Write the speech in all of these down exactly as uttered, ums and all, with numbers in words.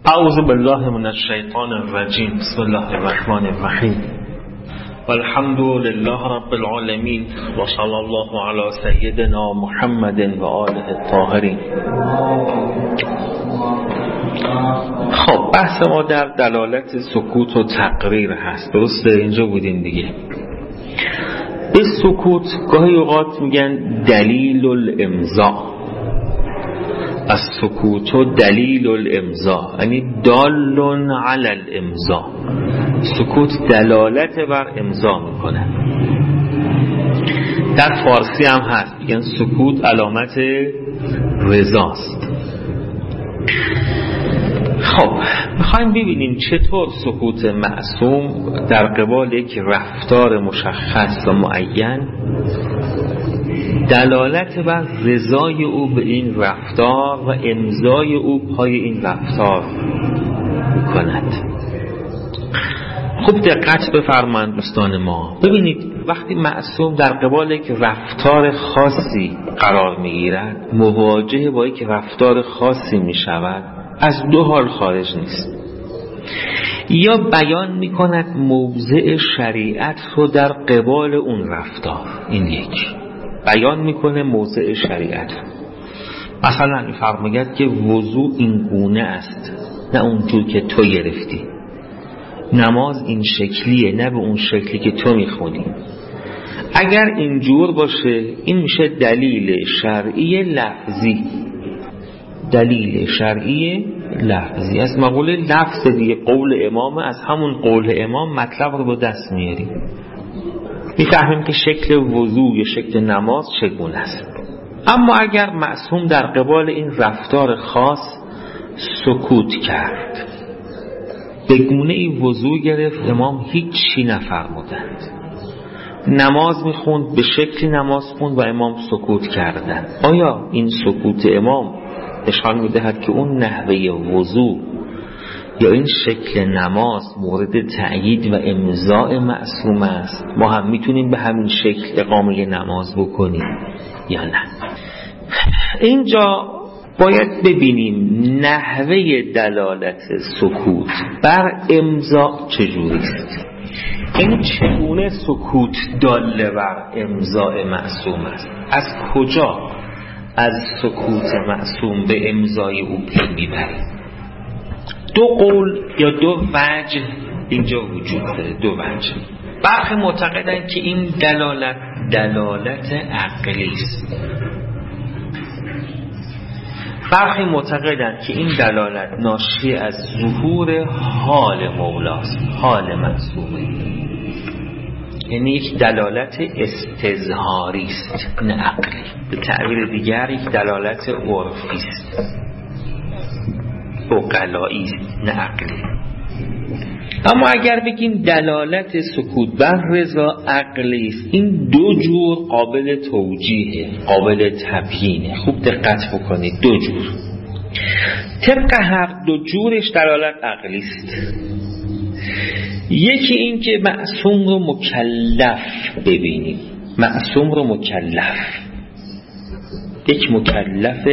اعوذ بالله من الشیطان الرجیم. بسم الله الرحمن الرحیم. والحمد لله رب العالمین و صلی الله علی سیدنا محمد و آله الطاهرین. خب بحث ما در دلالت سکوت و تقریر هست. درسته؟ اینجا بودیم دیگه. به سکوت گاهی اوقات میگن دلیل الامضاء. از سکوت و دلیل الامضاء یعنی دال علی الامضاء. سکوت دلالت بر امضا میکنه. در فارسی هم هست میگن سکوت علامت رضاست. خب میخوایم ببینیم چطور سکوت معصوم در قبال یک رفتار مشخص و معین دلالت بر رضای او به این رفتار و امضای او پای این رفتار کند. خوب دقت بفرمایید دوستان ما. ببینید وقتی معصوم در قبال یک رفتار خاصی قرار میگیرد، مواجه با یک رفتار خاصی میشود، از دو حال خارج نیست. یا بیان میکند موضع شریعت رو در قبال اون رفتار، این یک بیان میکنه موضع شریعت. مثلا میفرماید که وضو این گونه است، نه اونجور که تو گرفتی. نماز این شکلیه، نه به اون شکلی که تو میخونی. اگر اینجور باشه این میشه دلیل شرعی لفظی. دلیل شرعی لفظی از مقوله لفظ دیگه. قول امام، از همون قول امام مطلب رو به دست میاریم، میفهمیم که شکل وضو یا شکل نماز چگونه است. اما اگر معصوم در قبال این رفتار خاص سکوت کرد، به گونه ای وضو گرفت، امام هیچی نفرمودند، نماز میخوند، به شکلی نماز خوند و امام سکوت کردند، آیا این سکوت امام نشان میدهد که اون نحوه وضو یا این شکل نماز مورد تأیید و امضاء معصوم است؟ ما هم میتونیم به همین شکل اقامه نماز بکنیم یا نه؟ اینجا باید ببینیم نحوه دلالت سکوت بر امضاء چجوری است. این چگونه سکوت داله بر امضاء معصوم است؟ از کجا از سکوت معصوم به امضای او پی میبریم؟ دو قول یا دو وجه اینجا وجود داره. دو وجه. برخی معتقدند که این دلالت دلالت عقلی است. برخی معتقدند که این دلالت ناشی از ظهور حال مولاست، حال معصومه، یعنی یک دلالت استظهاری است نه عقلی. به تعبیر دیگر یک دلالت عرفی است، عقلایی است نه عقلی. اما اگر بگیم دلالت سکوت بر رضا عقلی است، این دو جور قابل توجیه، قابل تبیینه. خوب دقت بکنید. دو جور، طبق هر دو جورش دلالت عقلی است. یکی این که معصوم رو مکلف ببینیم، معصوم رو مکلف، یک مکلف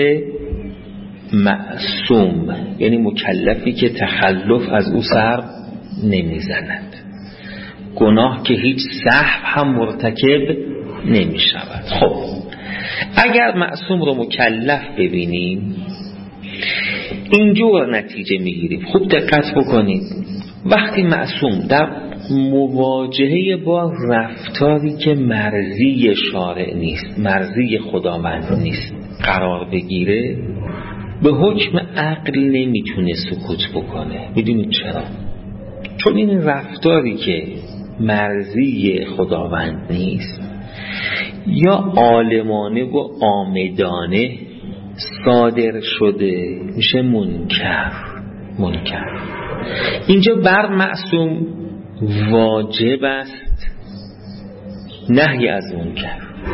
معصوم یعنی مکلفی که تخلف از او سر نمیزند، گناه که هیچ سهو هم مرتکب نمی شود. خب اگر معصوم رو مکلف ببینیم اینجور نتیجه میگیریم. خوب دقت بکنید. وقتی معصوم در مواجهه با رفتاری که مرضی شارع نیست، مرضی خداوند نیست قرار بگیره، به حکم عقل نمیتونه سکوت بکنه. میدونید چرا؟ چون این رفتاری که مرضی خداوند نیست یا عالمانه و آمدانه صادر شده میشه منکر. منکر اینجا بر معصوم واجب است نهی از منکر،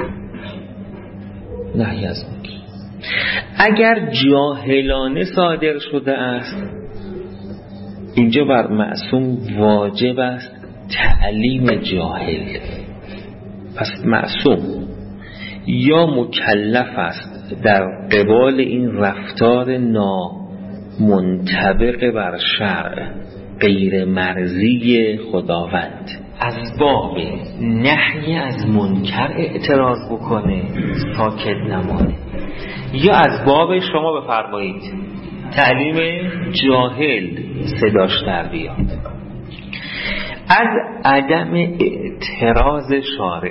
نهی از منکر. اگر جاهلانه صادر شده است، اینجا بر معصوم واجب است تعلیم جاهل. پس معصوم یا مکلف است در قبال این رفتار نا منطبق بر شرع، غیر مرضی خداوند، از باب نهی از منکر اعتراض بکنه ساکت نمانه، یا از باب شما بفرمایید تعلیم جاهل صداش در بیاد. از عدم اعتراض شارع،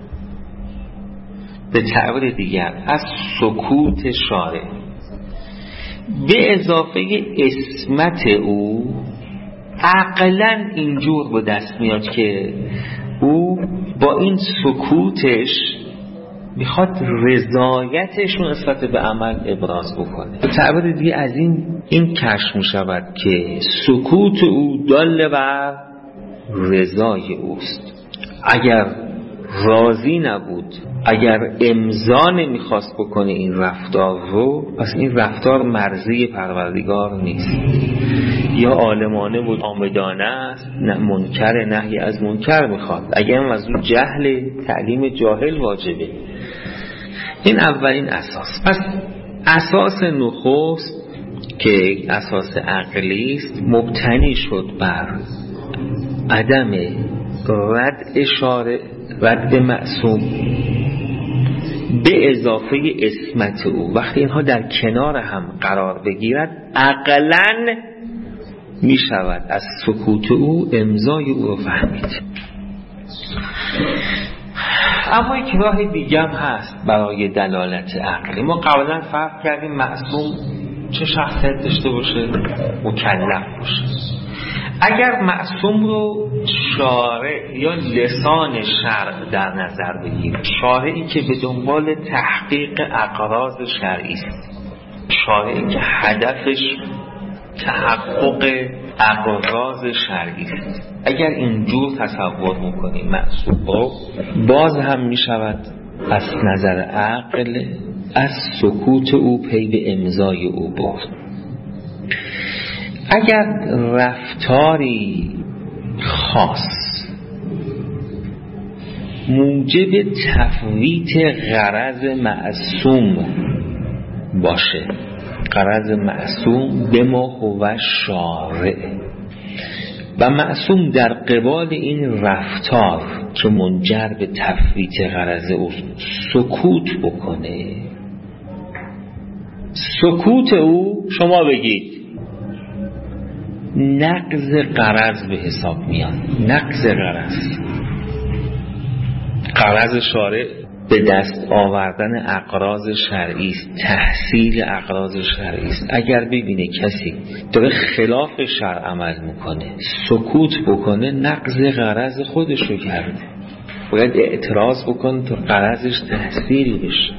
به تعبیر دیگر از سکوت شارع، به اضافه عصمت او، عقلاً اینجور به دست میاد که او با این سکوتش میخواد رضایتش رو نسبت به عمل ابراز بکنه. به تعبیر دیگه از این این کشف میشود که سکوت او دال بر رضای اوست. اگر راضی نبود، اگر امضا نمیخواست بکنه این رفتار رو، پس این رفتار مرضی پروردگار نیست، یا عالمانه بود آمدانه است، نه منکر نهی از منکر میخواد. اگر از اون جهل تعلیم جاهل واجبه. این اولین اساس. پس اساس نخست که اساس عقلی است مبتنی شد بر عدم رد اشاره، رد معصوم، به اضافه عصمت او. وقتی اینها در کنار هم قرار بگیرد، عقلاً می شود از سکوت او امضای او رو فهمید. اما یک راه دیگه هم هست برای دلالت عقلی. ما قبلا فرق کردیم معصوم چه شخصیت داشته باشه؟ مکلف باشه. اگر معصوم رو شارع یا لسان شرع در نظر بگیریم، شارعی که به دنبال تحقیق اغراض شرعی است، شارعی که هدفش تحقق اغراض شرعی است، اگر اینجور تصور میکنیم معصوم رو، باز هم میشود از نظر عقل از سکوت او پی به امضای او برد. اگر رفتاری خاص موجب تفویت غرض معصوم باشه، غرض معصوم به ما هو شارع، و معصوم در قبال این رفتار که منجر به تفویت غرض او سکوت بکنه، سکوت او شما بگید نقض غرض به حساب میاد. نقض غرض، غرض شارع به دست آوردن اغراض شرعی است، تحصیل اغراض شرعی است. اگر ببینه کسی داره خلاف شرع عمل میکنه، سکوت بکنه، نقض غرض خودش رو کرده، باید اعتراض بکنه تا غرضش تحصیل بشه.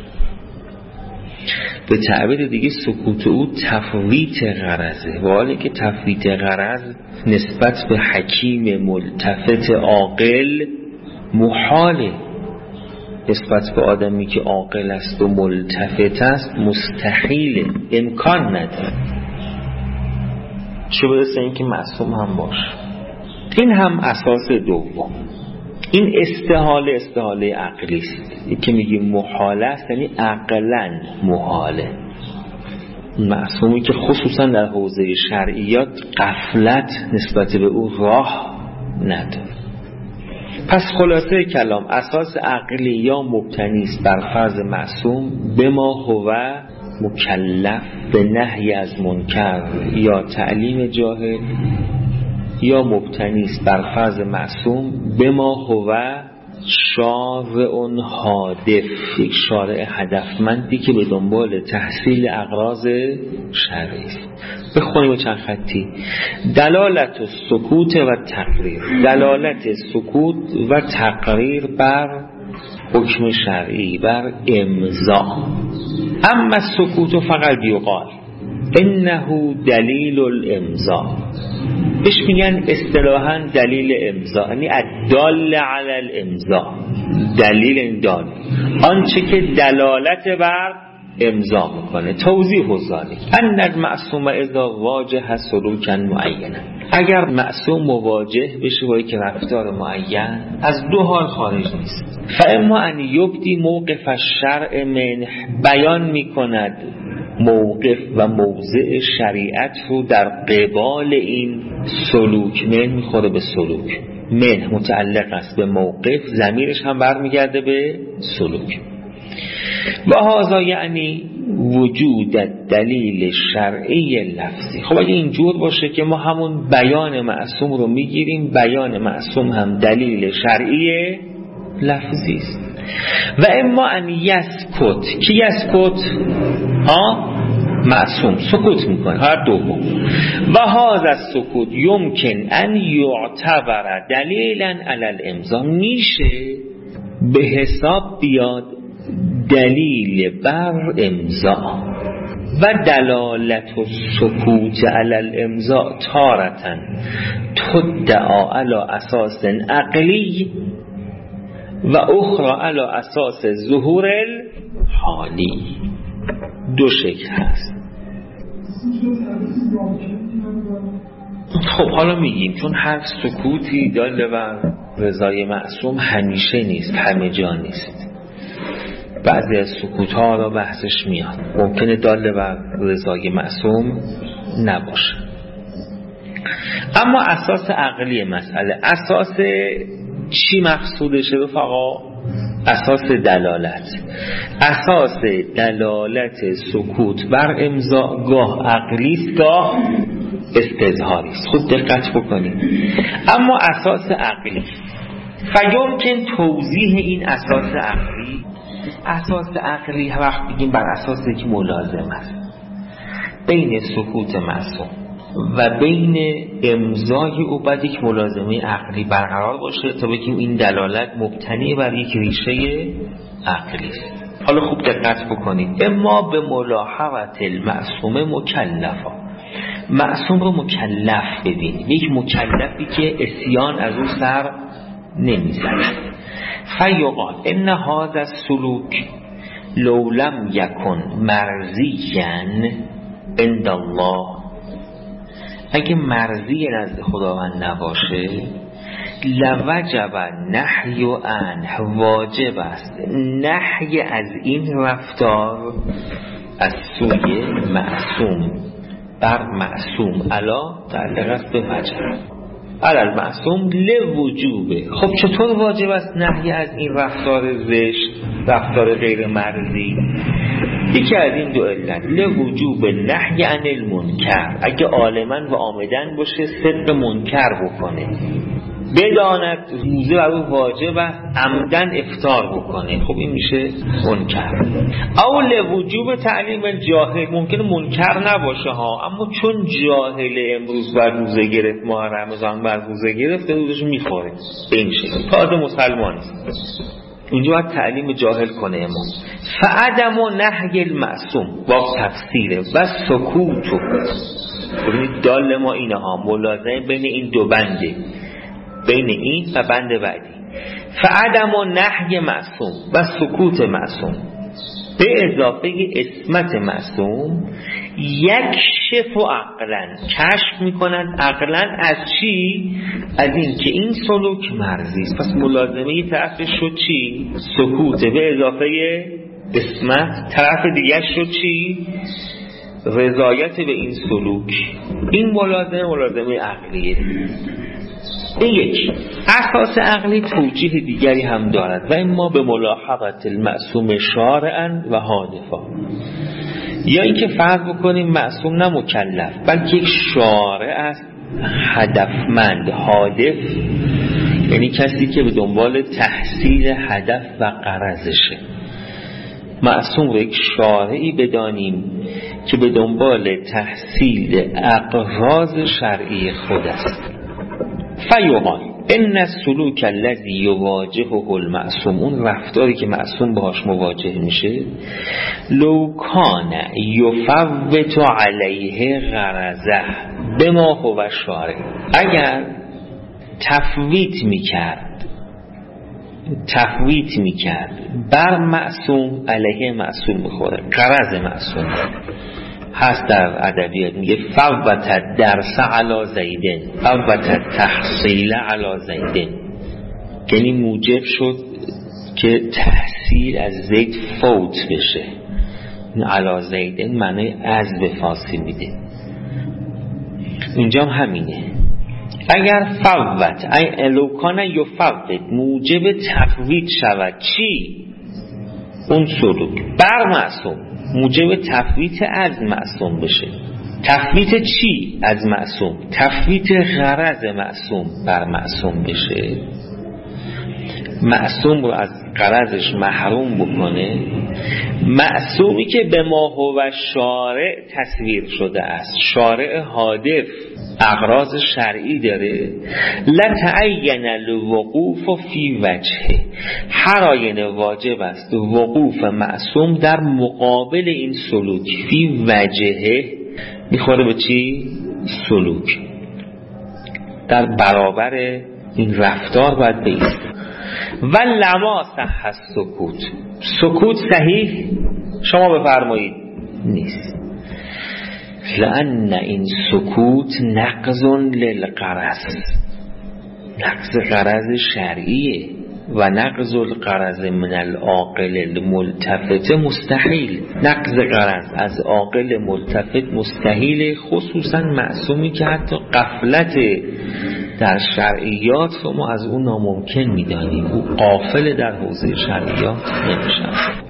به تعبیر دیگه سکوت او تفویت غرضه، و حالی که تفویت غرض نسبت به حکیم ملتفت عاقل محاله، نسبت به آدمی که عاقل است و ملتفت است مستحیل، امکان نداره، چه برسه این که معصوم هم باشه. این هم اساس دوم. این استحاله استحاله عقلی است. این که میگیم محاله است یعنی عقلاً محاله. معصومی که خصوصا در حوزه شرعیات غفلت نسبت به او راه نداره. پس خلاصه کلام، اساس عقلی یا مبتنی است بر فرض معصوم به ما هو مکلف به نهی از منکر یا تعلیم جاهل، یا مبتنی است بر فرض معصوم به ما هو شارع هادف، یک شارع هدفمندی که به دنبال تحصیل اغراض شرعی است. بخونیم چند خطی. دلالت سکوت و تقریر، دلالت سکوت و تقریر بر حکم شرعی، بر امضا. اما سکوت فقط یقال انه دلیل الامضا، بهش میگن اصطلاحاً دلیل امضا، یعنی الدال علی الامضا، دلیل این دال، آنچه که دلالت بر امضا میکنه. توضیح ذلک ان المعصوم اذا واجه سلوکا معینا، اگر معصوم مواجه بشه با یک رفتار معین، از دو حال خارج نیست. فاما ان یبدی موقف الشرع منه، بیان میکند موقف و موضع شریعت رو در قبال این سلوک، من میخوره به سلوک، من متعلق است به موقف، ضمیرش هم برمیگرده به سلوک. و هذا یعنی وجود دلیل شرعی لفظی. خب اگه اینجور باشه که ما همون بیان معصوم رو میگیریم، بیان معصوم هم دلیل شرعی لفظی است. و اما ان یسکت، کی یسکت؟ ها معصوم سکوت میکنه، هر دوم. و هذا السکوت یمکن ان یعتبر دلیلا علی الامضا، میشه به حساب بیاد دلیل بر امضا. و دلالت و سکوت علی الامضا تارتن تدعا علی اساس عقلی و اخرى علی اساس ظهور الحالی. دو شکل هست. خب حالا میگیم چون هر سکوتی داله بر رضای معصوم همیشه نیست، همه جا نیست. بعضی از سکوت ها را بحثش میاد، ممکنه داله بر رضای معصوم نباشه. اما اساس عقلی مسئله، اساس چی مقصودشه رفقا؟ اساس دلالت. اساس دلالت سکوت بر امضا گاه عقلی است، گاه استظهاری است. خود دقت بکنید. اما اساس عقلی، فیمکن توضیح این اساس عقلی. اساس عقلی هر وقت بگیم بر اساس یک ملازم است بین سکوت معصوم و بین امضای او، باید یک ملازمه عقلی برقرار باشه تا بگیم این دلالت مبتنی بر یک ریشه عقلی است. حالا خوب دقت بکنید. اما به ملاحظه المعصوم مکلفا، معصوم رو مکلف ببینید، یک مکلفی که عصیان از او سر نمیزند. فیقال ان هذا السلوک لو لم یکن مرضیا عند الله، اگه مرضی نزد خداوند نباشه، لوجب نحی عنه، واجب است نحی از این رفتار از سوی معصوم بر معصوم، الا تعلق است به وجب علل معصوم لوجوبه. خب چطور واجب است نهی از این رفتار زشت، رفتار غیر مرضی؟ یکی از این دو علت، لوجوب نهی عن المنکر، اگه عالما و عامدن باشه صدق منکر بکنه، بداند روزه بر او واجب است، عمدن افطار بکنه، خب این میشه منکر. او لوجوب تعلیم الجاهل، ممکنه منکر نباشه ها، اما چون جاهل امروز بر روزه گرفت، ماه رمضان بر روزه گرفت، روزش میخوره، به این شکل تازه مسلمان است، اونجا باید تعلیم جاهل کنه امام. فعدم و نهی المعصوم با تفسیره و سکوتو. ببینید دال ما اینه ها، ملازمه بین این دو بنده، بین این و بند بعدی. فعدم و نهی معصوم و سکوت معصوم به اضافه اسمت معصوم، یک شف و عقلن، کشف میکنند عقلن از چی؟ از این که این سلوک مرضی است. پس ملازمه یه طرفش شد چی؟ سکوت به اضافه اسمت، طرف دیگه شد چی؟ رضایت به این سلوک. این ملازمه ملازمه عقلیه. این یکی. اساس عقلی توجیه دیگری هم دارد و اما به ملاحظه المعصوم شارعا و حادثا، یا اینکه فرض بکنیم معصوم نه مکلف بلکه یک شارع است، هدفمند، هادف، یعنی کسی که به دنبال تحصیل هدف و غرضشه. معصوم رو یک شارعی بدانیم که به دنبال تحصیل اغراض شرعی خود است. فیقال ان السلوک الذی یواجهه المعصوم، اون رفتاری که معصوم باهاش مواجه میشه، لو کان یفوت علیه غرضه بما هو شارع، اگر تفویت میکرد تفویت میکرد بر معصوم، علیه معصوم میخوره، غرض معصوم هست در ادبیات میگه فوت درس علی زیدن، فوت تحصیل علی زیدن، یعنی موجب شد که تحصیل از زید فوت بشه، علی زیدن معنی از به فارسی میده. اینجا هم همینه. اگر فوت ای الوکانه یفوت موجب تفویت شود چی؟ اون سلوک بر معصوم موجب تفویت از معصوم بشه. تفویت چی از معصوم؟ تفویت غرض معصوم بر معصوم بشه. معصوم رو از غرضش محروم بکنه. معصومی که به ما هو شارع تصویر شده است، شارع هادف اغراض شرعی داره. لتعین الوقوف فی وجهه، هر آینه واجب است وقوف معصوم در مقابل این سلوک. فی وجهه میخوره به چی؟ سلوک. در برابر این رفتار باید بیست. و لما صح سکوت، سکوت صحیح شما بفرمایید نیست. لأن این سکوت نقض للغرض، نقض غرض شرعیه. و نقض الغرض من العاقل الملتفت مستحیل، نقض غرض از عاقل ملتفت مستحیل، خصوصا معصومی که حتی غفلت در شرعیات رو ما از اون ناممکن میدانیم. او غافل در حوزه شرعیات نمیشه.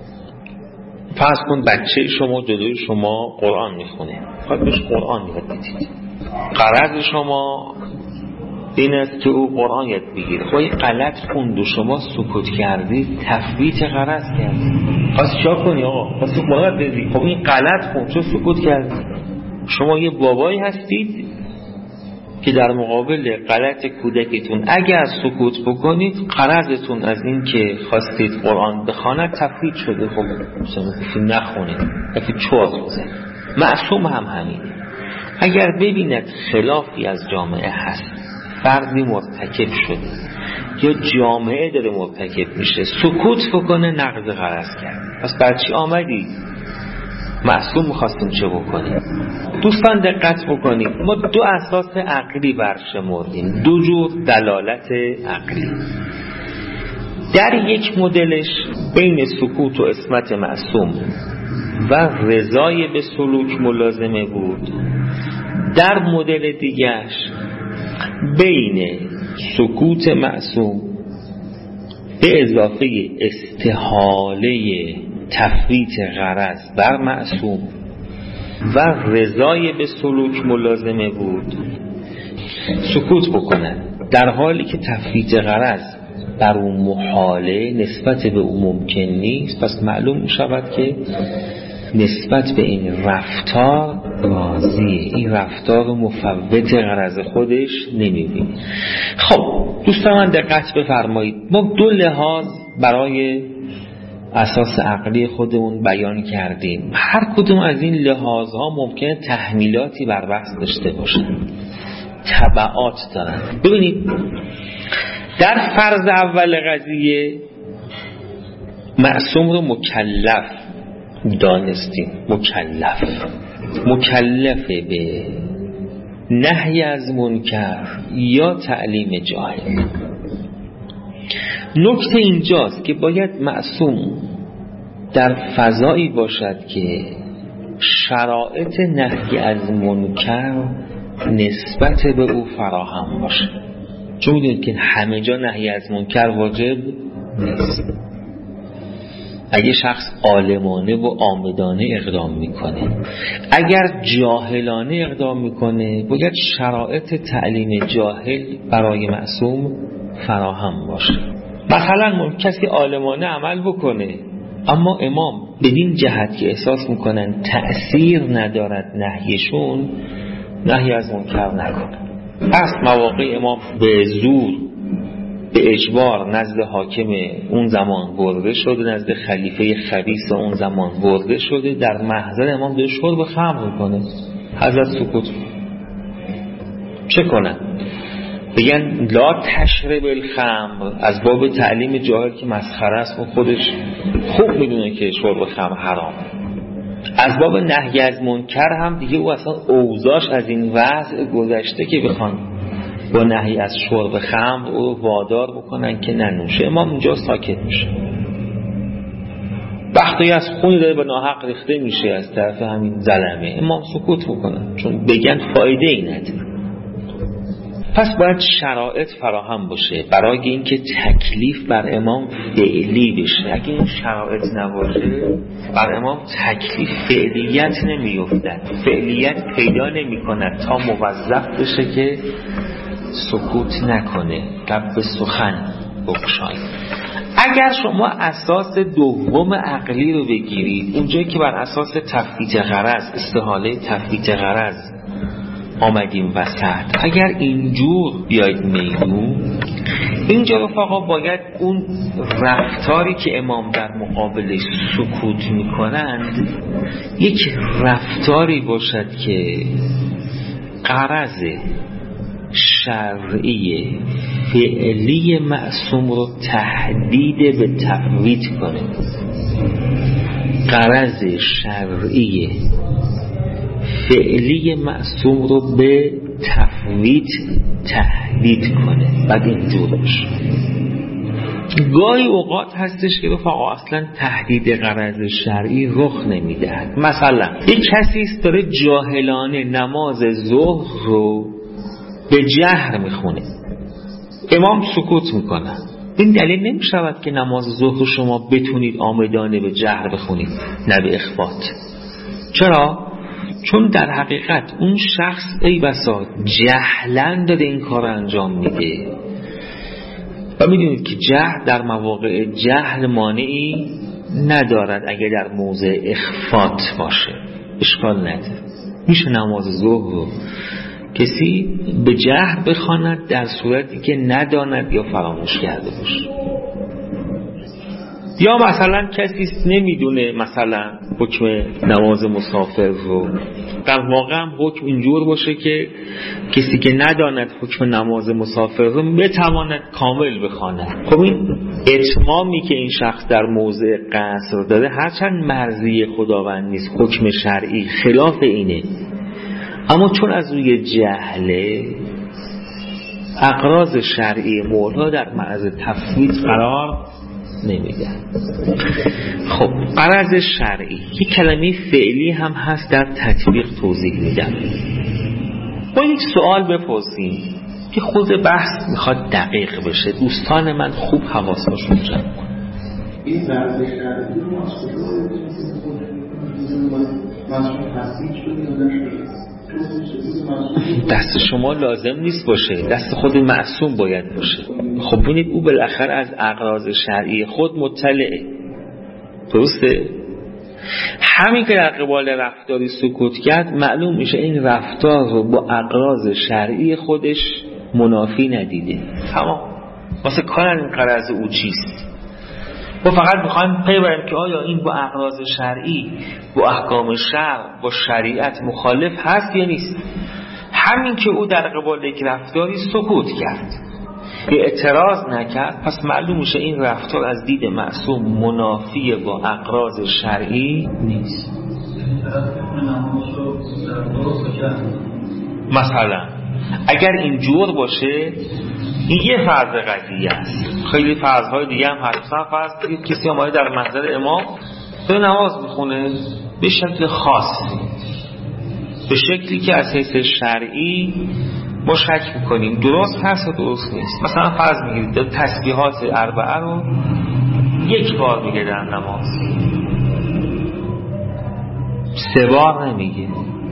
فرض کن بچه شما جلوی شما قرآن میخونه، خواهد بهش قرآن یاد بدید. غرض شما این است که او قرآن یاد بگیره. خواهی غلط خوند و شما سکوت کردید، تفویت غرض کردید. خواست چا کنی آقا؟ خواست قرآن بدید. خب این غلط خوند چون سکوت کردید. شما یه بابایی هستید که در مقابل غلط کودکتون اگر سکوت بکنید، غرضتون از این که خواستید قرآن بخواند تفویت شده. خب مثلا نخونید، تفویت چوز بزن. معصوم هم همینه. اگر ببیند خلافی از جامعه هست، فردی مرتکب شده یا جامعه داره مرتکب میشه، سکوت بکنه نقض غرض کرد. پس برچی آمدید؟ معصوم میخواستیم چه بکنیم؟ دوستان دقت بکنید، ما دو اساس عقلی برشمردیم، دو جور دلالت عقلی. در یک مدلش بین سکوت و عصمت معصوم و رضای به سلوک ملازمه بود. در مدل دیگرش بین سکوت معصوم به اضافه استحاله تفویت غرض بر معصوم و رضای به سلوک ملازمه بود. سکوت بکنن در حالی که تفویت غرض بر اون محاله، نسبت به اون ممکن نیست. پس معلوم می شود که نسبت به این رفتار راضیه، این رفتار مفوت غرض خودش نمی‌بینه. خب دوستان من دقت بفرمایید، ما دو لحاظ برای اساس عقلی خودمون بیان کردیم. هر کدوم از این لحاظها ممکنه تحمیلاتی بر بحث داشته باشن، تبعات دارن. ببینید در فرض اول قضیه معصوم رو مکلف دانستیم، مکلف مکلف به نهی از منکر یا تعلیم جاهل. نکته اینجاست که باید معصوم در فضایی باشد که شرایط نهی از منکر نسبت به او فراهم باشه. چون میدونید که همه جا نهی از منکر واجب نیست. اگه شخص عالمانه و عامدانه اقدام میکنه، اگر جاهلانه اقدام میکنه، باید شرایط تعلیم جاهل برای معصوم فراهم باشه. مثلا کسی عالمانه عمل بکنه اما امام بدین جهت که احساس میکنن تأثیر ندارد نهیشون، نهی از منکر نکنه. پس مواقع امام به زور به اجبار نزد حاکم اون زمان برده شده، نزد خلیفه خبیث اون زمان برده شده، در محضر امام داره شرب خمر میکنه، حضرت سکوت چه کنن؟ بگن لا تشرب الخمر، از باب تعلیم جاهل که مسخره است و خودش خوب میدونه که شرب خمر حرام. از باب نهی از منکر هم دیگه او اصلا اوضاعش از این وضع گذشته که بخوان با نهی از شرب خمر او وادار بکنن که ننوشه. امام اونجا ساکت میشه. وقتی از خونی داره به ناحق ریخته میشه از طرف همین ظلمه، امام سکوت میکنن چون بگن فایده ای نداره. پس باید شرایط فراهم باشه برای اینکه تکلیف بر امام فعلی بشه. اگه این شرایط نباشه بر امام تکلیف فعلیت نمیافتد، فعلیت پیدا نمی کند تا موظف بشه که سکوت نکنه، لب به سخن بگشای. اگر شما اساس دوم عقلی رو بگیرید، اونجایی که بر اساس تفویت غرض، استحاله تفویت غرض آمدیم وسط، اگر اینجور بیاید میدون، اینجا رفقا باید اون رفتاری که امام در مقابلش سکوت میکنند یک رفتاری باشد که غرض شرعی فعلی معصوم رو تهدید به تفویت کنه، غرض شرعی فعلی معصوم رو به تفویت تهدید کنه. بعد اینجور باشه. گاهی اوقات هستش که رفقا اصلا تهدید غرض شرعی رخ نمیدهد. مثلا یک کسی است داره جاهلانه نماز ظهر رو به جهر میخونه، امام سکوت میکنه. این دلیل نمیشود که نماز ظهر شما بتونید آمدانه به جهر بخونید، نه به اخفات. چرا؟ چون در حقیقت اون شخص ای بسا جهلاً داده این کار انجام میده و میدونید که جهل در مواقع جهل مانعی ندارد. اگه در موضع اخفات باشه اشکال نداره، میشه نماز ظهر رو کسی به جهر بخواند در صورتی که نداند یا فراموش کرده باشه. یا مثلا کسی نمیدونه مثلا حکم نماز مسافر رو، در واقع هم حکم اینجور باشه که کسی که نداند حکم نماز مسافر رو بتواند کامل بخواند. خب این اتمامی که این شخص در موضع قصر داره هرچند مرضی خداوند نیست، حکم شرعی خلاف اینه، اما چون از روی جهله اغراض شرعی مولا در معرض تفویت قرار نمیده. خب غرض شرعی یک کلمه فعلی هم هست، در تطبیق توضیح میدم. با یک سوال بپرسیم که خود بحث میخواد دقیق بشه، دوستان من خوب حواسشون جمع کنن. این غرض شرعی رو دست شما لازم نیست باشه، دست خود معصوم باید باشه. خب ببینید او بالاخره از اغراض شرعی خود مطلعه، درسته؟ همین که در قبال رفتاری سکوت کرد معلوم میشه این رفتار رو با اغراض شرعی خودش منافی ندیده. تمام. واسه کار این غرض او چیست؟ ما فقط میخوایم پی بریم که آیا این با اغراض شرعی با احکام شرع با شریعت مخالف هست یا نیست. همین که او در قبال یک رفتاری سکوت کرد، به اعتراض نکرد، پس معلوم میشه این رفتار از دید معصوم منافی با اغراض شرعی نیست. مثلا اگر اینجور باشه این یه فرض قضیه است. خیلی فرضهای دیگه هم هست. مثلا فرض کنید کسی اومده در محضر امام داره نماز میخونه به شکل خاص، به شکلی که از حیث شرعی ما شک میکنیم درست هست و درست نیست. مثلا فرض میگیرید تسبیحات اربعه رو یک بار میگه در نماز، سه بار نمیگه،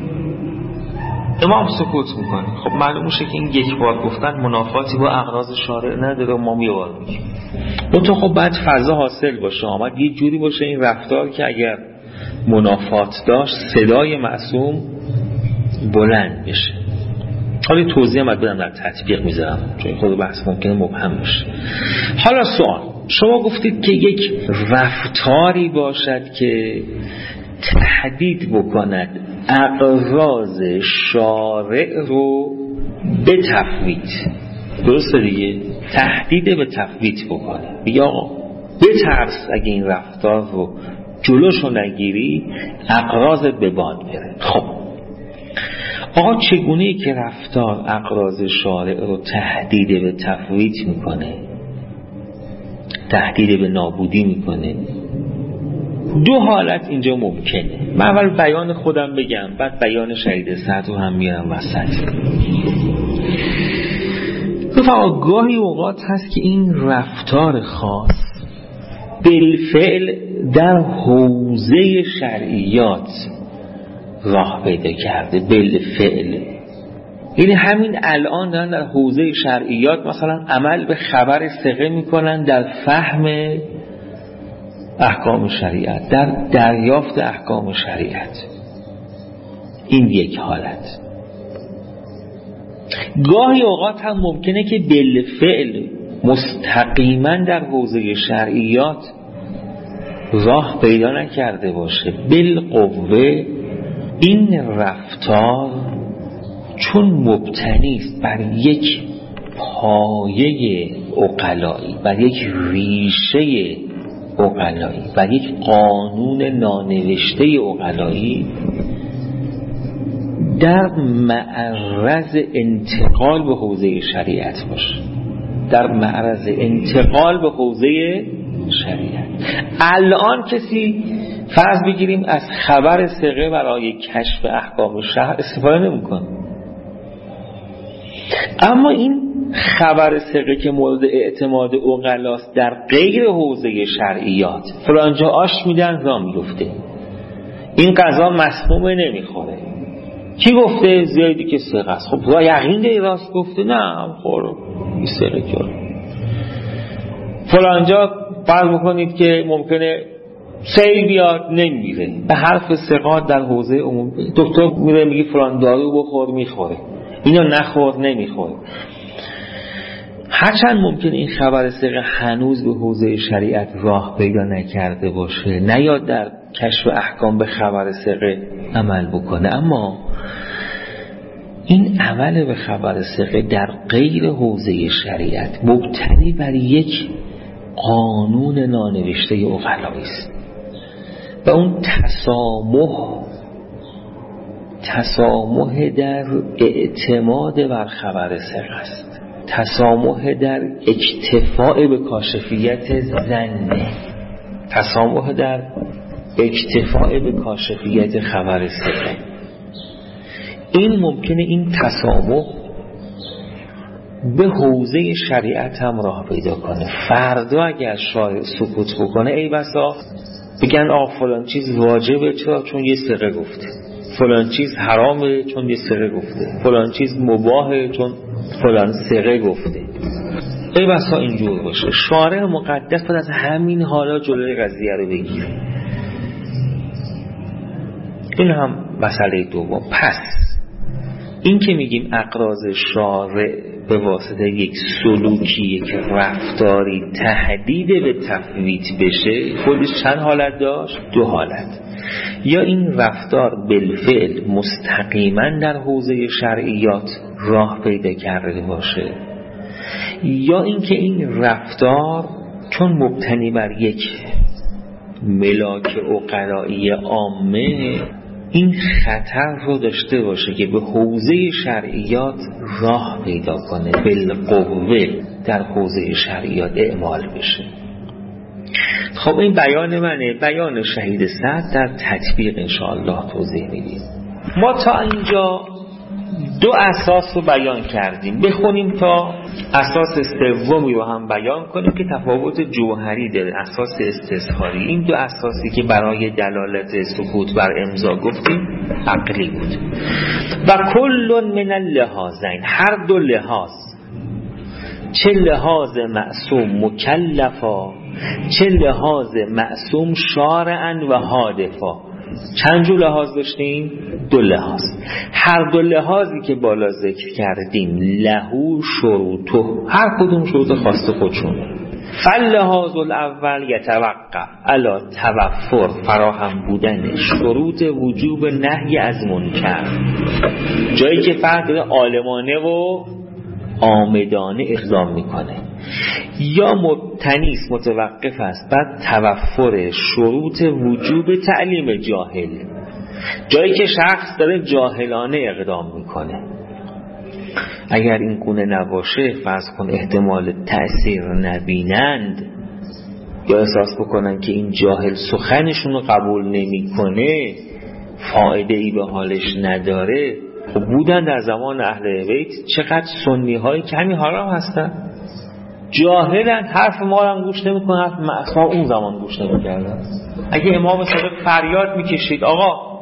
امام سکوت میکنه. خب معلوم میشه که این یک بار گفتن منافاتی با اغراض شارع نداره، ما یه بار میگیم. اون تو خب بعد فضا حاصل باشه، آمد یه جوری باشه این رفتار که اگر منافات داشت صدای معصوم بلند بشه. حالا توضیح هم بدم در تطبیق میذارم چون خود بحث ممکنه مبهم بشه. حالا سوال، شما گفتید که یک رفتاری باشد که تهدید بکند اغراض شارع رو به تفویت، درسته دیگه؟ تهدید به تفویت بکنه، بگه آقا بترس اگه این رفتار رو جلوشو نگیری اغراضت به باد بره. خب آقا چگونه که رفتار اغراض شارع رو تهدید به تفویت میکنه، تهدید به نابودی میکنه؟ دو حالت اینجا ممکنه. من اول بیان خودم بگم، بعد بیان شهید سعد رو هم میارم وسط. رفقا گاهی اوقات هست که این رفتار خاص بالفعل در حوزه شرعیات راه پیدا کرده. بالفعل یعنی همین الان دارن در حوزه شرعیات مثلا عمل به خبر ثقه میکنن در فهم احکام شریعت، در دریافت احکام شریعت. این یک حالت. گاهی اوقات هم ممکنه که بالفعل مستقیما در حوزه شرعیات راه پیدا نکرده باشه. بالقوه این رفتار چون مبتنی است بر یک پایه عقلایی، بر یک ریشه عقلایی، بر یک قانون نانوشته عقلایی، در معرض انتقال به حوزه شریعت باشه. در معرض انتقال به حوزه شریعت. الان کسی فرض بگیریم از خبر ثقه برای کشف احکام شرع استفاده نمی‌کنه، اما این خبر ثقه که مورد اعتماد عقلاست در غیر حوزه شرعیات، فلانجا آش میدن راه میفته، این غذا مسمومه نمیخوره، کی گفته؟ زیادی که ثقه است. خب را یقین داری راست گفته؟ نه هم خور این ثقه کرد. فلانجا فرض بکنید که ممکنه سیل بیاد نمیره، به حرف ثقات در حوزه عموم دکتر میره میگه فلان دارو بخور میخوره، اینو نخور نمیخوره. هرچند ممکن این خبر ثقه هنوز به حوزه شریعت راه پیدا نکرده باشه، نیاد در کشف احکام به خبر ثقه عمل بکنه، اما این عمل به خبر ثقه در غیر حوزه شریعت مبتنی بر یک قانون نانوشته عقلایی است و اون تسامح تسامح در اعتماد بر خبر ثقه است، تسامح در اکتفاء به کاشفیت زنه، تسامح در اکتفاء به کاشفیت خبر ثقه. این ممکنه این تسامح به حوزه شریعت هم راه پیدا کنه. فردا اگر شارع سکوت بکنه ای بسا بگن آقا فلان چیز واجبه چرا؟ چون یه ثقه گفته. فلان چیز حرامه چون یه ثقه گفته. فلان چیز مباهه چون فلان ثقه گفته. ای بسا اینجور باشه. شارع مقدس باید از همین حالا جلوی قضیه رو بگیره. این هم مسئله دوم. پس این که میگیم اقراض شارع به واسطه یک سلوکی، یک رفتاری تهدید به تفویت بشه، خودش چند حالت داشت؟ دو حالت. یا این رفتار بالفعل مستقیما در حوزه شرعیات راه پیدا کرده باشه، یا اینکه این رفتار چون مبتنی بر یک ملاک عقلایی عامه این خطر رو داشته باشه که به حوزه شرعیات راه پیدا کنه، بالقوه در حوزه شرعیات اعمال بشه. خب این بیان منه. بیان شهید سعد در تطبیق انشاءالله توضیح میدیم. ما تا اینجا دو اساس رو بیان کردیم، بخونیم تا اساس سومی رو هم بیان کنیم که تفاوت جوهری داره، اساس استظهاری. این دو اساسی که برای دلالت سکوت بر امضا گفتیم عقلی بود. و کل من اللحاظین، هر دو لحاظ، چه لحاظ معصوم مکلفا، چه لحاظ معصوم شارعا و حادثا. چند جو لحاظ داشتیم؟ دو لحاظ. هر دو لحاظی که بالا ذکر کردیم لهو شروطو، هر کدوم شروط خاص خودشون. فاللحاظ الاول یتوقف علی توفر، فراهم بودن شروط وجوب نهی از منکر، جایی که فرق داره عالمانه و عامدانه اقدام میکنه، یا مبتنیس متوقف است بعد توفر شروط وجوب تعلیم جاهل، جایی که شخص داره جاهلانه اقدام میکنه. اگر این گونه نباشه، فرض کن احتمال تأثیر نبینند، یا احساس بکنن که این جاهل سخنشون رو قبول نمیکنه، فایده ای به حالش نداره. خب بودن در زمان اهل بیت چقدر سنی های کمی حرام هستن، جاهلن، حرف ما رو هم گوش نمیکنن، حرف ما اون زمان گوش نمیکردن. اگه امام صادق فریاد میکشید آقا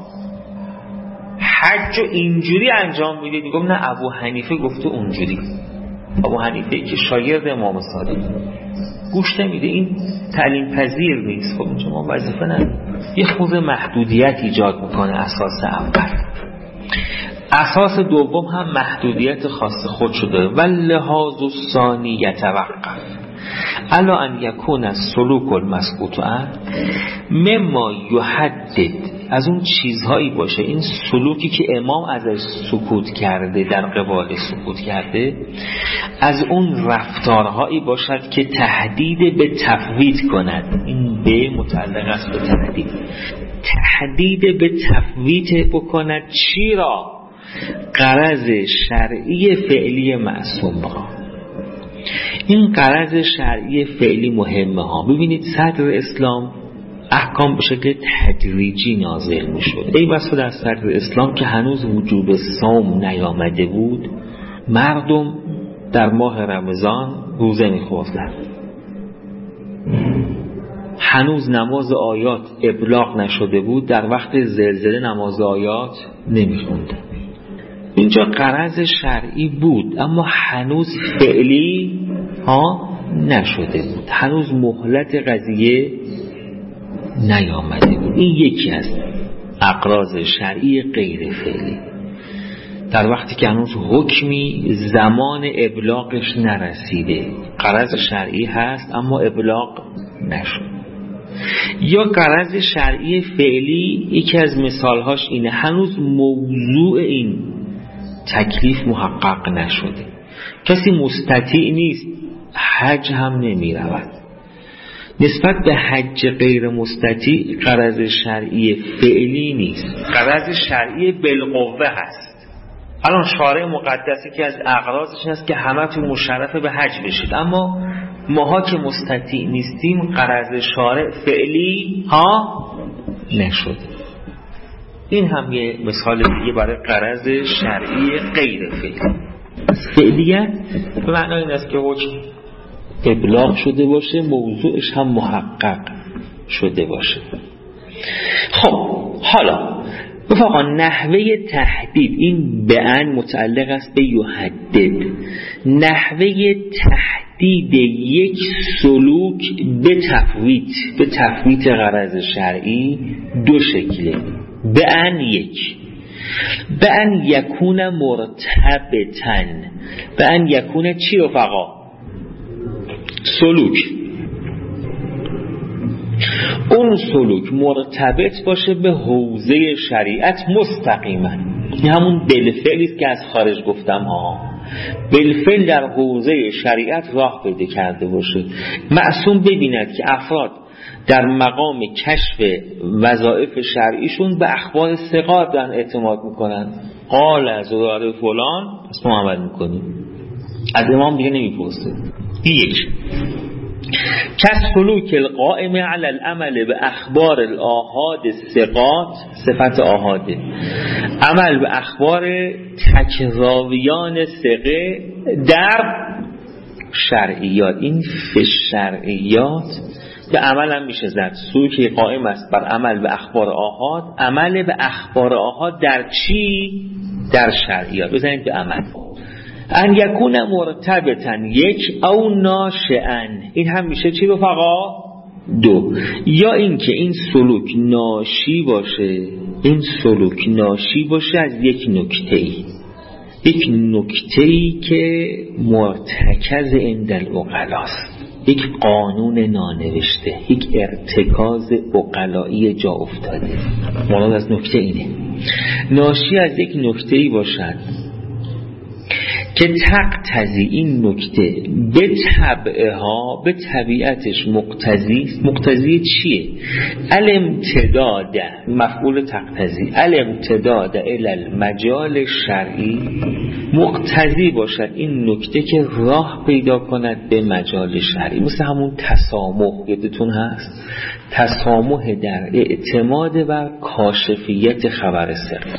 حج اینجوری انجام میدید، میگم نه ابو حنیفه گفته اونجوری، ابو حنیفه که شاگرد امام صادق گوش نمیده، این تعلیم پذیر نیست. خب اینجا ما وظیفه نداریم. یه خورده محدودیت ایجاد میکنه اساس اول. اساس دوم هم محدودیت خاص خودشو داره. واللحاظ الثانی یتوقف الا ان یکون السلوک المسکوت عنه مما یحدد، از اون چیزهایی باشه این سلوکی که امام ازش سکوت کرده، در قبال سکوت کرده، از اون رفتارهایی باشد که تهدید به تفویت کند. این به متعلق است به تهدید، تهدید به تفویت بکند. چی را؟ غرض شرعی فعلی معصوم را. این غرض شرعی فعلی مهمه ها. ببینید صدر اسلام احکام به شکل تدریجی نازل می شد. ای بسا در صدر اسلام که هنوز وجوب صوم نیامده بود، مردم در ماه رمضان روزه می خوردن، هنوز نماز آیات ابلاغ نشده بود، در وقت زلزله نماز آیات نمی خوندن. اینجا غرض شرعی بود اما هنوز فعلی ها نشده بود، هنوز مهلت قضیه نیامده بود. این یکی از اغراض شرعی غیر فعلی، در وقتی که هنوز حکمی زمان ابلاغش نرسیده، غرض شرعی هست اما ابلاغ نشد. یا غرض شرعی فعلی، یکی از مثالهاش اینه هنوز موضوع این تکلیف محقق نشده، کسی مستطیع نیست، حج هم نمی رود. نسبت به حج غیر مستطیع غرض شرعی فعلی نیست، غرض شرعی بالقوه هست. الان شارع مقدسی که از اغراضش هست که همه تو مشرف به حج بشید، اما ماها که مستطیع نیستیم غرض شارع فعلی ها نشد. این هم یه مثال دیگه برای غرض شرعی غیر فعلی. فعلیت به معنای این است که حکم ابلاغ شده باشه، موضوعش هم محقق شده باشه. خب حالا رفقا نحوه تهدید، این به ان متعلق است به یحدد. نحوه تهدید یک سلوک به تفویت، به تفویت غرض شرعی دو شکله. به ان یک، به ان یکون مرتبطن. به ان یکون چی رفقا؟ سلوک. اون سلوک مرتبط باشه به حوزه شریعت مستقیما. این همون بالفعلی است که از خارج گفتم ها، بالفعل در حوزه شریعت راه پیدا کرده باشه. معصوم ببیند که افراد در مقام کشف وظایف شرعیشون به اخبار ثقات دارن اعتماد میکنن. قال از داره فلان پس ما عمل میکنیم، از امام دیگه نمیپرسه. یک کس سلوک القائم علی العمل به اخبار الاحاد ثقات، صفت آحاده، عمل به اخبار تکراویان ثقه در شرعیات. این فی شرعیات به عمل هم میشه زد. سلوک قائم است بر عمل به اخبار آحاد، عمل به اخبار آحاد در چی؟ در شرعیات. بزنید به عمل. ان یکون مرتبطن یک او ناشئن، این هم میشه چی رفقا؟ دو. یا این که این سلوک ناشی باشه، این سلوک ناشی باشه از یک نکته‌ای، یک نکته‌ای که مرتکز عند العقلاست، یک قانون نانوشته، یک ارتکاز عقلایی جا افتاده. مراد از نکته اینه، ناشی از یک نکته‌ای باشد که تقتضی این نکته به طبعها به طبیعتش مقتضی مقتضی چیه؟ الامتداد مفعول تقتضی الامتداد الی المجال شرعی مقتضی باشد این نکته که راه پیدا کند به مجال شرعی، مثل همون تسامح یادتون هست، تسامح در اعتماد بر کاشفیت خبر سر.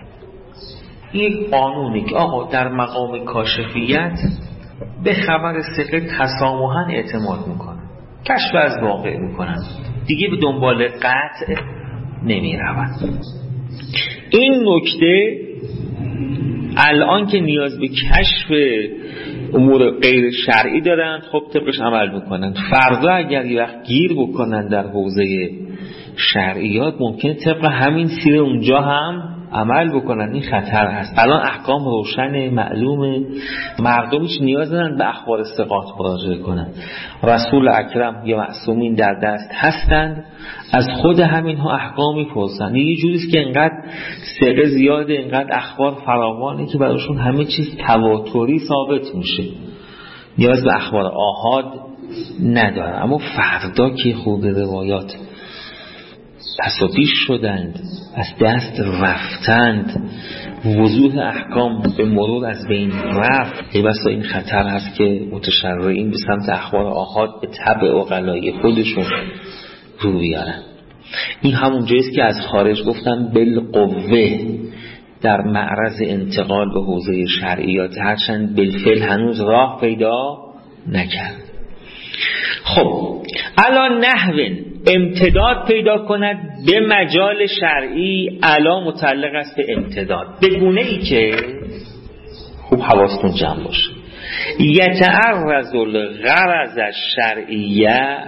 یک قانونی که آقا در مقام کاشفیت به خبر ثقه تسامحاً اعتماد میکنن، کشف از واقع میکنن، دیگه به دنبال قطع نمی روند. این نکته الان که نیاز به کشف امور غیر شرعی دارن، خب طبقش عمل میکنن. فردا اگر یه وقت گیر بکنن در حوزه شرعیات ممکنه طبق همین سیر اونجا هم عمل بکنن. این خطر هست. الان احکام روشن معلومه، مردم هیچ نیاز ندارن به اخبار ثقات مراجعه کنن. رسول اکرم یا معصومین در دست هستند، از خود همین ها احکام میپرسن. یه جوریست که انقدر ثقه زیاده، انقدر اخبار فراوانه که براشون همه چیز تواتری ثابت میشه، نیاز به اخبار آحاد نداره. اما فردا که خود روایات پس و پیش شدند، از دست رفتند، وضوح احکام به مرور از بین رفت، ای بسا این خطر هست که متشرعین به سمت اخبار آحاد به طبع عقلای خودشون رو بیارن. این همون جاییست که از خارج گفتن بالقوه در معرض انتقال به حوزه شرعیات، هرچند بالفعل هنوز راه پیدا نکرد. خب الان نحوین امتداد پیدا کند به مجال شرعی، علا متعلق است به امتداد به گونه ای که خوب حواستون جمع باشه. یتعرض الغرض الشرعیه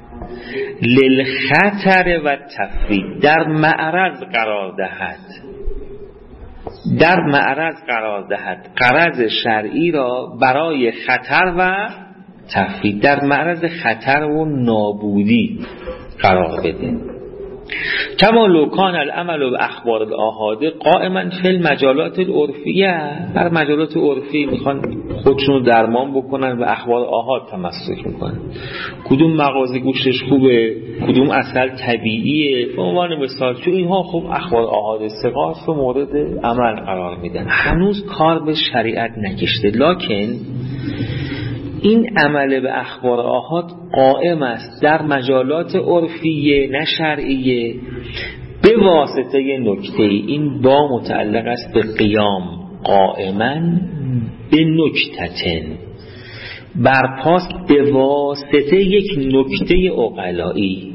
للخطر و تفرید، در معرض قرار دهد در معرض قرار دهد غرض شرعی را برای خطر و تفرید، در معرض خطر و نابودی قرار بده. کما لو کان العمل به اخبار الاحاد قائما فی المجالات العرفیه، در مجالات عرفی میخوان خودشون درمان بکنن و اخبار آحاد تمسک میکنن. کدوم مغازه گوشتش خوبه، کدوم عسل طبیعیه، به عنوان مثال، چون اینها خوب اخبار آحاد ثقات رو مورد عمل قرار میدن. هنوز کار به شریعت نکشته، لکن این عمل به اخبار آحاد قائم است در مجالات عرفیه نه شرعیه به واسطه نکته. این با متعلق است به قیام، قائما به نکتتن، برپاست به واسطه یک نکته عقلایی،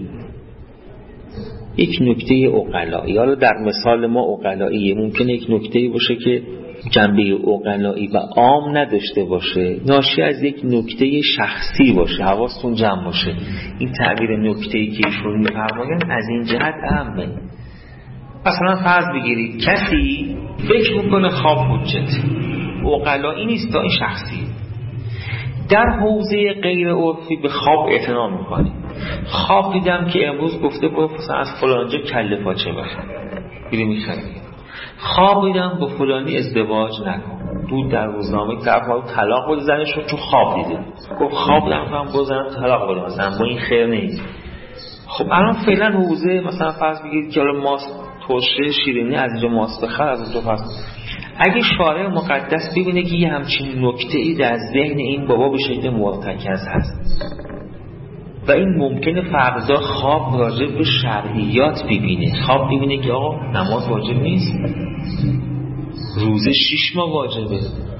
یک نکته عقلایی. حالا در مثال ما عقلاییه، ممکنه یک نکته باشه که جنبه عقلایی و عام نداشته باشه، ناشی از یک نکته شخصی باشه. حواستون جمع باشه. این تعبیر نکته‌ای که ایشون می‌فرمایند از این جهت اهمه. مثلا فرض بگیرید کسی فکر میکنه خواب حجت، عقلایی نیست، تا این شخصی. در حوزه غیر عرفی به خواب اعتنا میکنه. خواب دیدم که امروز گفته برو از فلانجا کله پاچه بخر، میره میخره. خواب دیدم با فلانی ازدواج نکن، دود در روزنامه که طرف طلاق بده زنش رو چون خواب دیده. گفت خواب دیدم هم با زنم طلاق بده، مثلا با این خیر نیست. خب الان فعلا حوزه مثلا فرض بگید که الان ماست ترشه شیرینی از اینجا ماست بخر، از اونجا پس اگه شارع مقدس ببینه که یه همچین نکته‌ای در ذهن این بابا به شکل مرتکز هست و این ممکنه فردا خواب راجع به شرعیات ببینه، خواب ببینه که آقا نماز واجب نیست، روزه شش ماه واجبه،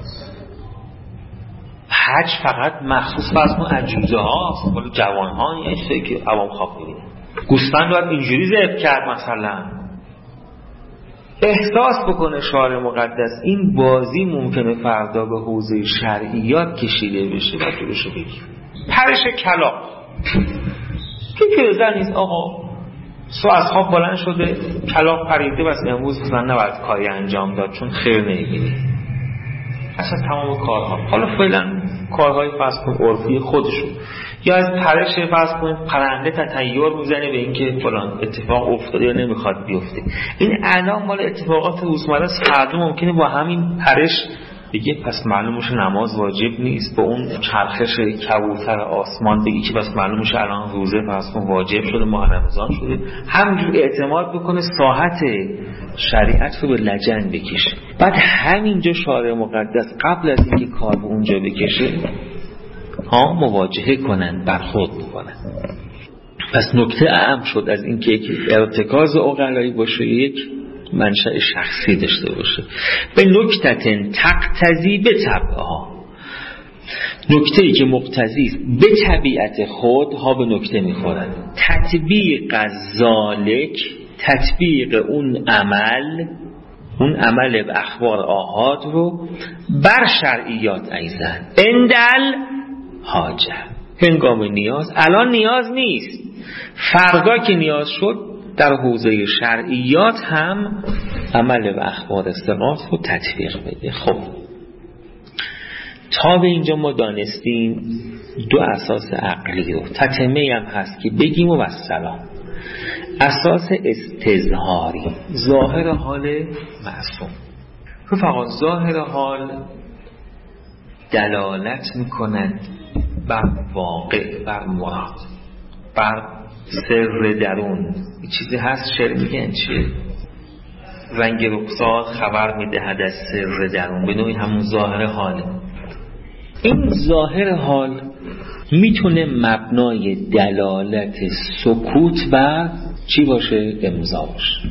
حج فقط مخصوص فرض کن عجوزه هاست، ولی جوان ها یه چیزی که عوام خواب ببینه، گوسفند باید اینجوری ذبح کرد مثلا. احساس بکنه شارع مقدس این بازی ممکنه فردا به حوزه شرعیات کشیده بشه و جلوشو بگیر. پرش کلاغ که پیرزن نیست، آقا سو از خواب بلند شده کلاغ پریده، بس امروز مثلا نباید کاری انجام داد چون خیر نمیبینی. اصلا تمام کارها، حالا فعلا کارهای فرض کن عرفی خودشون، یا از پرش فرض کن پرنده تطیر میزنه به اینکه فلان اتفاق افتاده یا نمیخواد بیفته. این الان مال اتفاقات روزمره است، فردا ممکنه با همین پرش دیگه پس معلوم میشه نماز واجب نیست. با اون چرخش کبوتر آسمان بگی که پس معلوم میشه الان روزه پس اون واجب شده، ماه رمضان شده. همینجور اعتماد بکنه ساحت شریعت رو به لجن بکشه. بعد همینجا شارع مقدس قبل از اینکه کار به اونجا بکشه ها مواجهه کنن، برخورد بکنن. پس نکته اهم شد از اینکه یک ارتکاز عقلایی باشه، یک منشأ شخصی داشته باشه. به نکتتن تقتضی به طبعها، نکته‌ای که مقتضی است به طبیعت خود ها به نکته میخورد. تطبیق ذالک، تطبیق اون عمل، اون عمل به اخبار آحاد رو بر شرعیات ایزن اندل حاجه، هنگام نیاز. الان نیاز نیست، فردا که نیاز شد در حوزه شرعیات هم عمل به اخبار ثقات رو تطبیق بده. خب تا به اینجا ما دانستیم دو اساس عقلی رو، تتمه هم هست که بگیم و والسلام. اساس استظهاری، ظاهر حال معصوم. رفقا ظاهر حال دلالت میکند بر واقع، بر مراد، بر سر درون. چیزی هست شعر میگن چیه؟ رنگ رخسار خبر میدهد از سر درون، به نوعی همون ظاهر حاله. این ظاهر حال میتونه مبنای دلالت سکوت بر چی باشه؟ امضا باشه.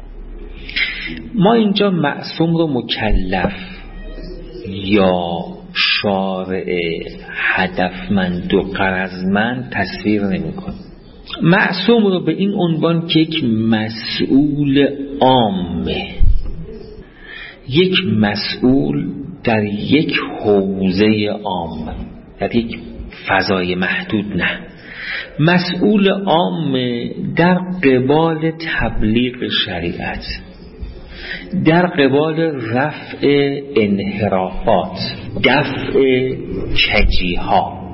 ما اینجا معصوم رو مکلف یا شارع هدفمند و غرضمند تصویر نمی کنیم. معصوم رو به این عنوان که یک مسئول عامه، یک مسئول در یک حوزه عام، در یک فضای محدود، نه، مسئول عام در قبال تبلیغ شریعت، در قبال رفع انحرافات، دفع کجیها.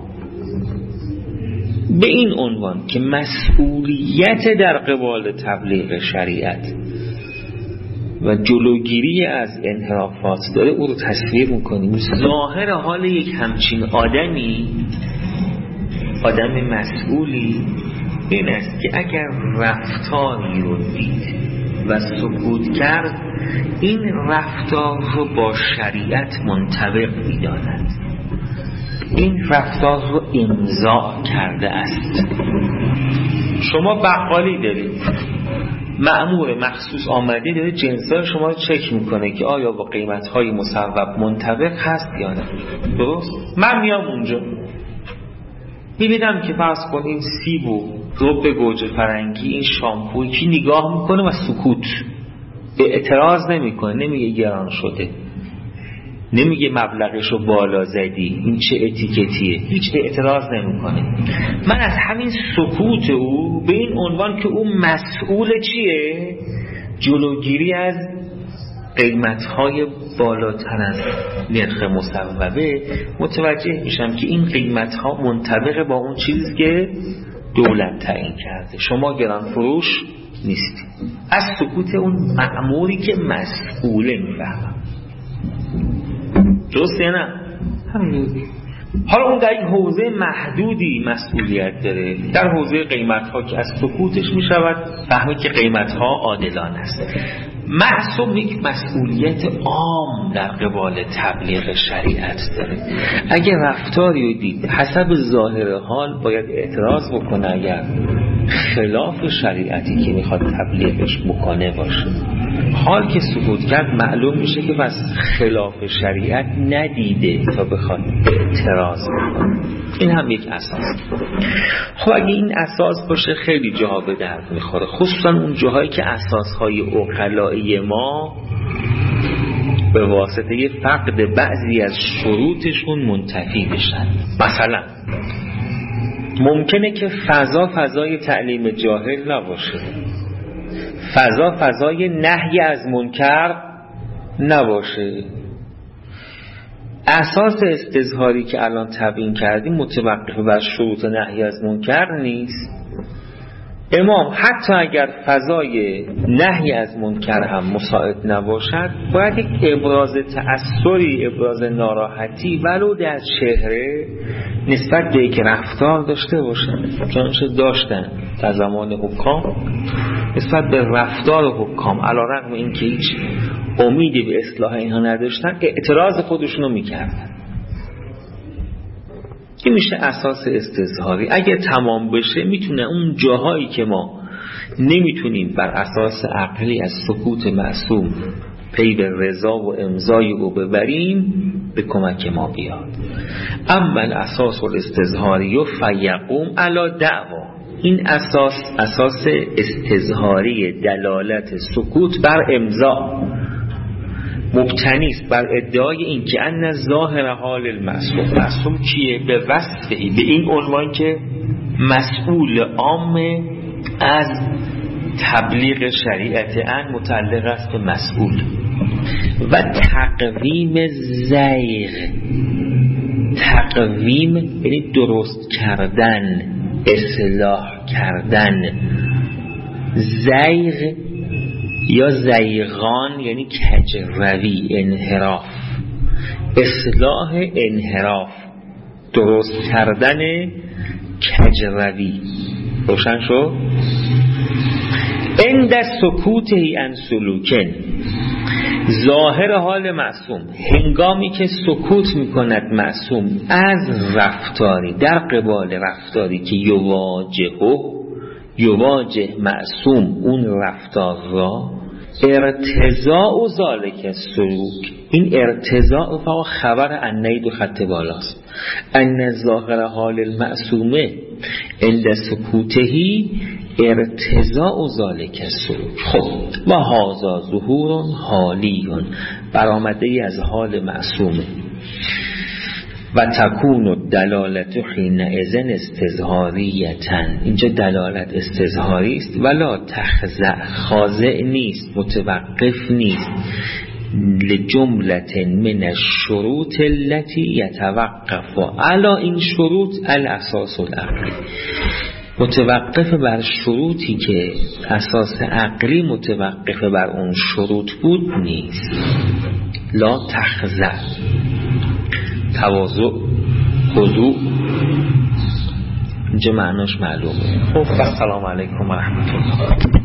به این عنوان که مسئولیت در قبال تبلیغ شریعت و جلوگیری از انحرافات داره، او رو تصویر میکنیم. ظاهر حال یک همچین آدمی، آدم مسئولی، این است که اگر رفتاری رو دید و سکوت کرد، این رفتار رو با شریعت منطبق می‌داند، این رفتار رو امضا کرده است. شما بقالی دارید، مأمور مخصوص آمده داره جنسای شما رو چک میکنه که آیا با قیمت‌های مصوب منطبق هست یا نه. درست؟ من میام اونجا میبینم که فرض کن این سیب و رب گوجه فرنگی، این شامپویی که نگاه میکنه و سکوت، اعتراض نمیکنه، نمیگه گران شده، نمیگه مبلغشو بالا زدی، این چه اتیکتیه، هیچ اعتراض نمیکنه. من از همین سکوت او به این عنوان که او مسئول چیه؟ جلوگیری از قیمت‌های بالاتر از نرخ مصوبه، متوجه میشم که این قیمت‌ها منطبق با اون چیزی که دولت تعیین کرده. شما گران فروش نیستی. از سکوت اون مأموری که مسئوله میفهمم. درسته یا نه؟ همین. حالا اون در یک حوزه محدودی مسئولیت داره، در حوزه قیمت‌ها که از سکوتش میشود فهمید که قیمت‌ها عادلانه است. معصوم یک مسئولیت عام در قبال تبلیغ شریعت داره. اگر رفتاری رو دید حسب ظاهر حال باید اعتراض بکنه اگر خلاف شریعتی که میخواد تبلیغش بکنه باشه. حال که سکوت کرد معلوم میشه که بس خلاف شریعت ندیده تا بخواد اعتراض بکنه. این هم یک اساس. خب اگه این اساس باشه خیلی جاها به درد میخوره، خصوصا اون جاهایی که اساسهای عقلایی ما به واسطه فقد بعضی از شروطشون منتفی بشن. مثلا ممکنه که فضا فضای تعلیم جاهل نباشه، فضا فضای نهی از منکر نباشه. اساس استظهاری که الان تبیین کردیم متوقف بر شروط نهی از منکر نیست، امام حتی اگر فضای نهی از منکر هم مساعد نباشد باید یک ابراز تأثری، ابراز ناراحتی ولو در چهره نسبت به یک رفتار داشته باشند، چنانچه داشتن در زمان حکام نسبت به رفتار حکام علی رغم اینکه هیچ امیدی به اصلاح اینها نداشتن اعتراض خودشونو میکردن. این میشه اساس استظهاری. اگه تمام بشه میتونه اون جاهایی که ما نمیتونیم بر اساس عقلی از سکوت معصوم پی به رضا و امضای او ببریم به کمک ما بیاد. اما اساس الاستظهاری و فیقوم علی دعوا، این اساس اساس استظهاری دلالت سکوت بر امضا مبتنی است بر ادعای این که ان ظاهر حال المعصوم، معصوم کیه؟ به وصفی، به این عنوان که مسئول عام از تبلیغ شریعت ان متعلق است به مسئول و تقویم زیغ. تقویم یعنی درست کردن، اصلاح کردن. زیغ یا زیغان یعنی کجروی، انحراف. اصلاح انحراف، درست کردن کجروی. روشن شو؟ عند سکوته عن سلوکن، ظاهر حال معصوم هنگامی که سکوت میکند معصوم از رفتاری در قبال رفتاری که یواجهه یواجه معصوم اون رفتار را، ارتضاء ذالک سلوک، این ارتضاء فقط خبر انهی دو خط بالاست. ان ظاهر حال المعصومه عند سکوتهی ارتضاء ذالک سلوک. خب و هذا ظهور حالیون، برآمده ای از حال معصومه. و تکون دلالت حینئذ استظهاریتن، اینجا دلالت استظهاری است. ولا تخضع، خاضع نیست، متوقف نیست. لجملت من الشروط التي يتوقف علی این شروط الاساس العقلی، متوقف بر شروطی که اساس عقلی متوقف بر اون شروط بود نیست. لا تخضع، تواضع، خضوع، اینجا معناش معلومه. خب السلام علیکم و رحمت الله.